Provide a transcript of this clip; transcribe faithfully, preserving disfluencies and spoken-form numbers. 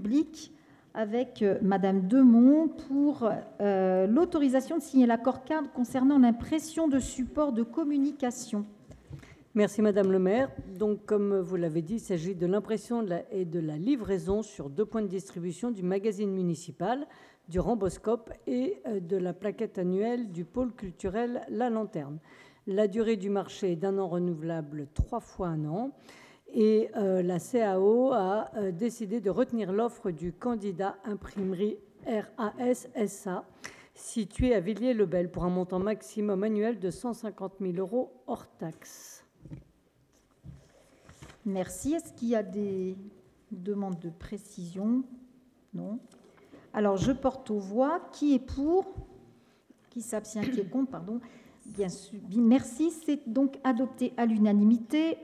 public avec euh, Madame Demont pour euh, l'autorisation de signer l'accord cadre concernant l'impression de supports de communication. Merci Madame le maire. Donc, comme vous l'avez dit, il s'agit de l'impression et de la livraison sur deux points de distribution du magazine municipal, du ramboscope et de la plaquette annuelle du pôle culturel La Lanterne. La durée du marché est d'un an renouvelable trois fois un an. Et euh, la C A O a euh, décidé de retenir l'offre du candidat imprimerie R A S S A situé à Villiers-le-Bel pour un montant maximum annuel de cent cinquante mille euros hors taxes. Merci. Est-ce qu'il y a des demandes de précision? Non. Alors, je porte aux voix. Qui est pour? Qui s'abstient? Qui est contre? Pardon. Bien sûr. Merci. C'est donc adopté à l'unanimité.